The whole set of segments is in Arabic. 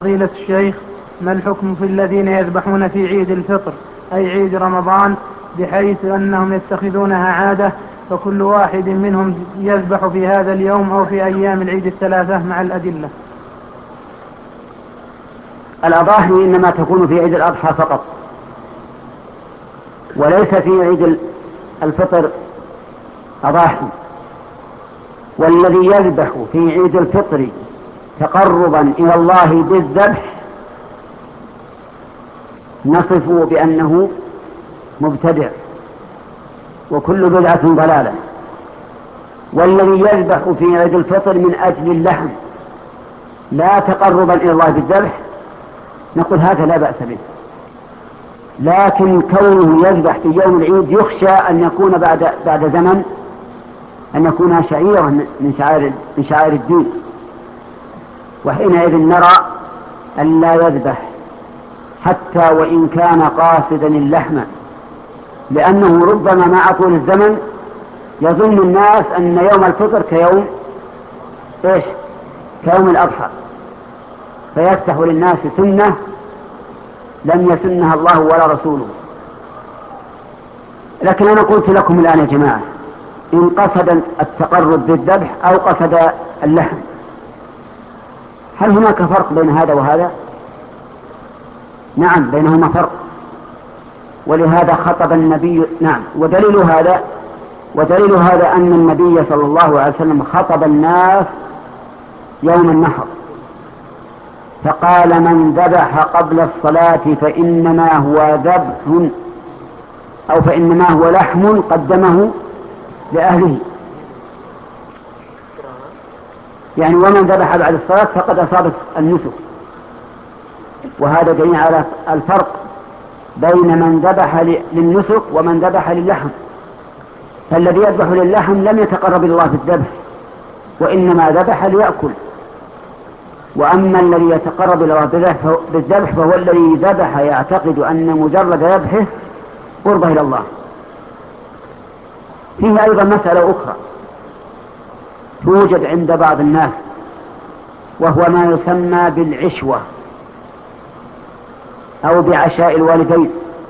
فضيلة الشيخ، ما الحكم في الذين يذبحون في عيد الفطر أي عيد رمضان بحيث أنهم يتخذونها عادة، فكل واحد منهم يذبح في هذا اليوم أو في أيام العيد الثلاثة مع الأدلة؟ الأضاحي إنما تكون في عيد الأضحى فقط، وليس في عيد الفطر أضاحي. والذي يذبح في عيد الفطر تقربا إلى الله بالذبح نصفه بأنه مبتدع، وكل بدعة ضلالة. والذي يذبح في عيد الفطر من أجل اللحم لا تقربا إلى الله بالذبح نقول هذا لا بأس به، لكن كونه يذبح في يوم العيد يخشى أن يكون بعد زمن أن يكون شعيرا من شعائر الدين، وحينئذ نرى أن لا يذبح حتى وإن كان قاصدا اللحم، لأنه ربما مع طول الزمن يظن الناس أن يوم الفطر كيوم الأضحى، فيفتح للناس سنة لم يسنها الله ولا رسوله. لكن أنا قلت لكم الآن يا جماعة، إن قصد التقرب بالذبح أو قصد اللحم، هل هناك فرق بين هذا وهذا؟ نعم، بينهما فرق، ولهذا خطب النبي. نعم، ودليل هذا أن النبي صلى الله عليه وسلم خطب الناس يوم النحر فقال: من ذبح قبل الصلاة فإنما هو ذبح أو فإنما هو لحم قدمه لأهله، يعني ومن ذبح بعد الصلاة فقد أصاب النسك. وهذا دليل على الفرق بين من ذبح للنسك ومن ذبح للحم. فالذي يذبح للحم لم يتقرب إلى الله بالذبح، وإنما ذبح ليأكل. وأما الذي يتقرب إلى الله بالذبح فهو الذي ذبح يعتقد أن مجرد ذبحه قربه إلى الله. فيه أيضا مسألة أخرى توجد عند بعض الناس، وهو ما يسمى بالعشوة أو بعشاء الوالدين.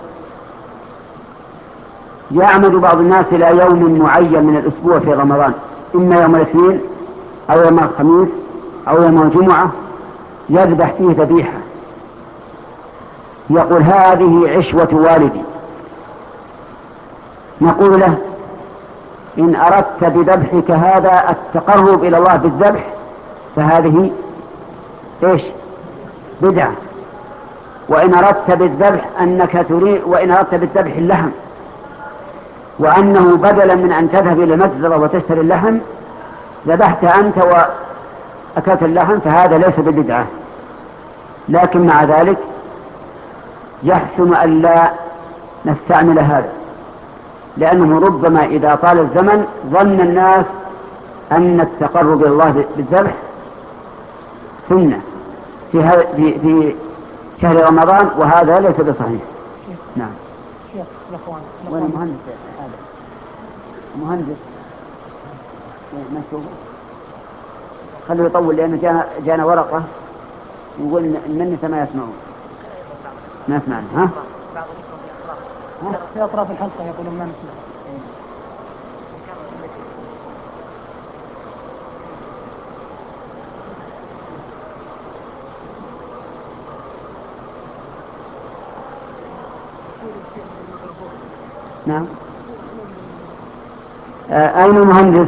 يعمد بعض الناس إلى يوم معين من الأسبوع في رمضان، إما يوم الاثنين أو يوم الخميس أو يوم الجمعة، يذبح فيه ذبيحة، يقول: هذه عشوة والدي. نقول له: إن أردت بذبحك هذا التقرب إلى الله بالذبح فهذه بدعة. وإن أردت بالذبح وإن أردت بالذبح اللحم، وأنه بدلا من أن تذهب إلى المجزرة وتشتري اللحم ذبحت أنت وأكلت اللحم، فهذا ليس ببدعة. لكن مع ذلك يحسن أن لا نستعمل هذا، لأنه ربما إذا طال الزمن ظن الناس أن التقرب إلى الله بالذبح سنة في شهر رمضان، وهذا ليس بصحيح. نعم. وين المهندس؟ المهندس نشوفه، خليه يطول، لأنه جانا ورقة يقول إن النساء ما يسمعون. ما يسمعنا. في أطراف الحلقة يقولون ما نسمع. نعم. أين المهندس؟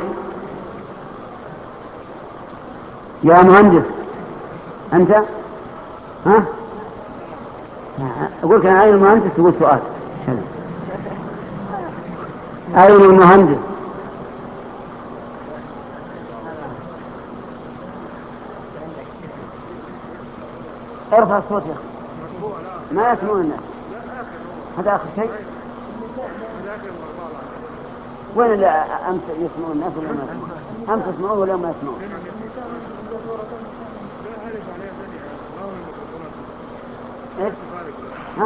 يا مهندس أنت؟ ها؟ أقول كان أين المهندس؟ تقول سؤال. أين المهندس؟ ارفع الصوت يا أخي، ما يسمعون الناس. هذا آخر شيء. وين اللي أمس يسمعون الناس ولا ما يسمعون؟ أمس يسمعون ولا ما يسمعون؟ إيش؟ ها؟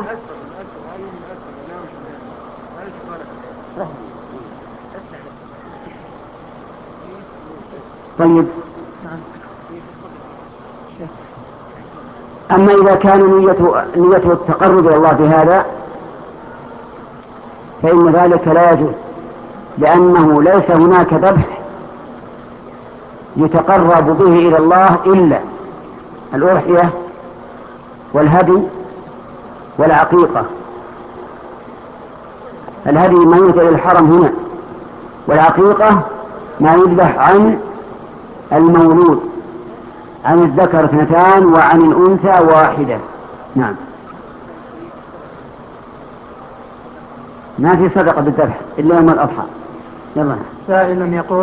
طيب. أما إذا كان نيته التقرب إلى الله بهذا فإن ذلك لا يجوز، لأنه ليس هناك ذبح يتقرب به إلى الله إلا الأضحية والهدي والعقيقة. الهدي ما يذبح إلى الحرم هنا، والعقيقة ما يذبح عن المولود، عن الذكر 2 وعن الأنثى 1. نعم. ما في صدقة بالذبح إلا يوم الأضحى. يلا. سائل يقول